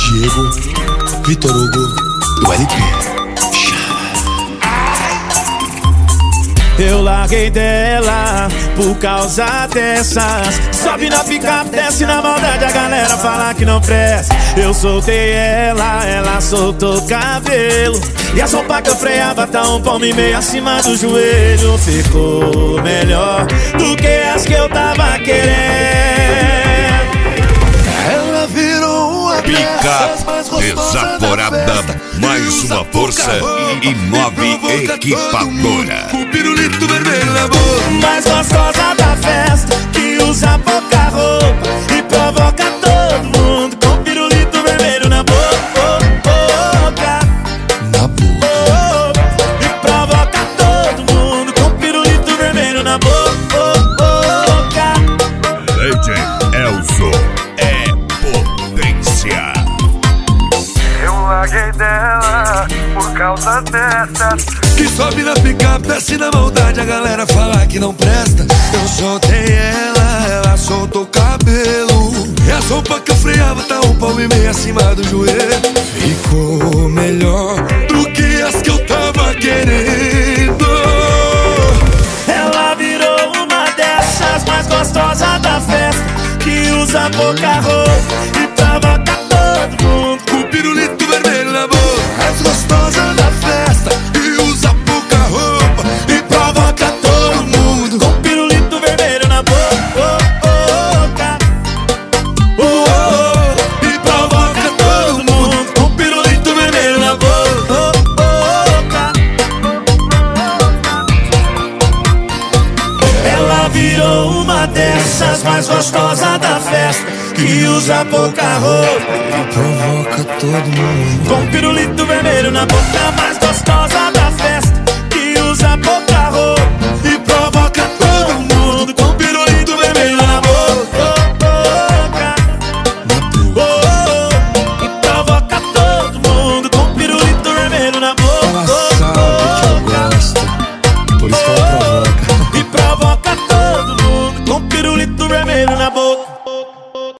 Diego, Vitor Hugo e o LP. Eu larguei dela por causa dessas. Sobe na picape, desce na maldade, a galera fala que não presta. Eu soltei ela, ela soltou o cabelo. E a sopa que eu freava tá um palmo e meio acima do joelho. Ficou melhor do que as que eu tava querendo. Ela virou uma Picape desaforada, mais uma força e 9 equipadora. Com pirulito vermelho na boca, Mais gostosa da festa, que usa pouca roupa e provoca todo mundo com pirulito vermelho na boca. na boca. E provoca todo mundo com pirulito vermelho na boca. Legend Elzo é potência. Eu larguei dela por causa dessas. Que sobe na picape, desce na maldade, a galera fala que não presta. Eu soltei ela, ela soltou o cabelo. E a sopa que eu freava tá um palmo e meio acima do joelho. Ficou melhor do que as que eu tava querendo. Ela virou uma dessas, mais gostosa da festa, que usa pouca roupa e provoca todo mundo. Com pirulito vermelho na boca, mais gostosa da festa, e usa pouca roupa e provoca todo mundo. Com pirulito vermelho na boca. E provoca todo mundo. Com pirulito vermelho na boca. Ela virou uma dessas, mais gostosa da festa, que usa pouca roupa Provoca todo mundo. com pirulito vermelho na boca, mais gostosa